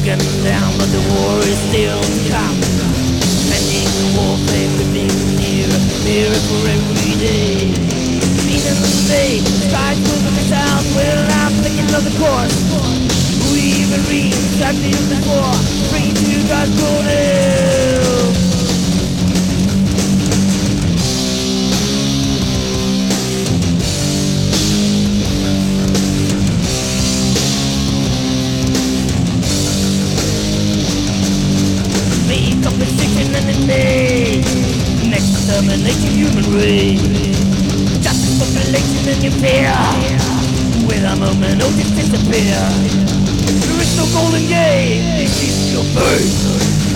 broken down, but the war is still to come. Pending warfare within nearer for every day. Meaning the day, skies will look us out, we're not thinking of the course. We even read exactly before, free to God's golden. Competition and enemy, next extermination human race. Justice, population and your fear, with a moment notice disappear. There is no golden gate, it's your face.